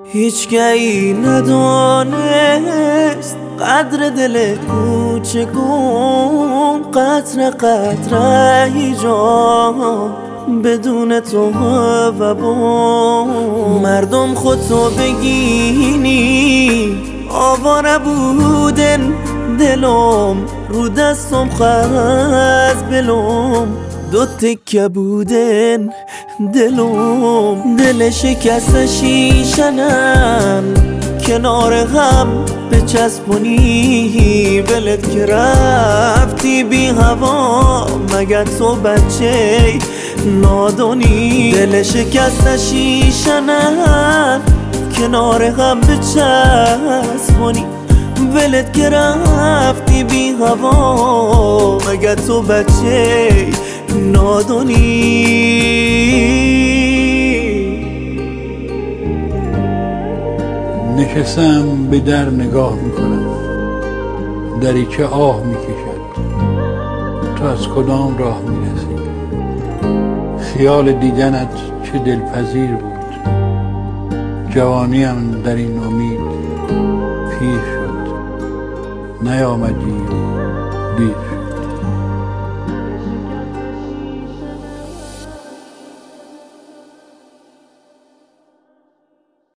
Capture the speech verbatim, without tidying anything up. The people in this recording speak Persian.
هیچگهی ندانست قدر دل کوچکم، قطره قطره هیجان بدون تو و بوم. مردم خودتو بگینی آواره بودن دلم، رو دستم خز بلوم دو تکه بودن دلم. دل شکست شیشنن کنار هم بچسبونی، ولت که رفتی بی هوا مگه تو بچه نادونی. دل شکست شیشنن کنار هم بچسبونی، ولت که رفتی بی هوا مگه تو بچه نادونی. نشستم به در نگاه میکنم، دریچه آه میکشد، تو از کدام راه میرسی؟ خیال دیدنت چه دلپذیر بود، جوانیم در این امید پیر شد، نیامدی دیر شد.